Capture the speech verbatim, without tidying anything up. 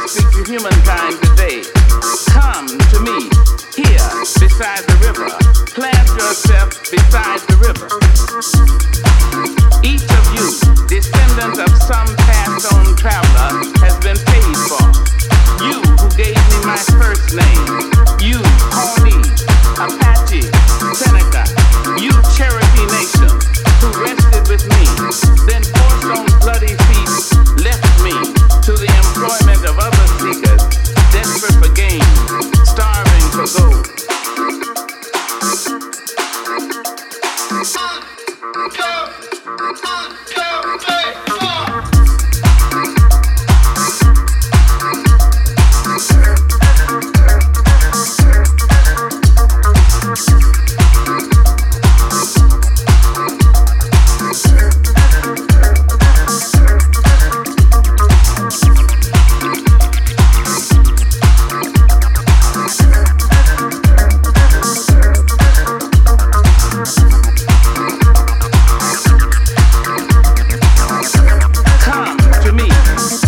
speak to humankind today. Come to me, here, beside the river. Plant yourself beside the river. Each of you, descendant of some passed-on traveler, has been paid for. You who gave me my first name. You, Pawnee, Apache, Seneca. You, Cherokee Nation, who rested with me, then forced on bloody feet, left me to the employment of other seekers, desperate for gain, starving for gold. Come to me.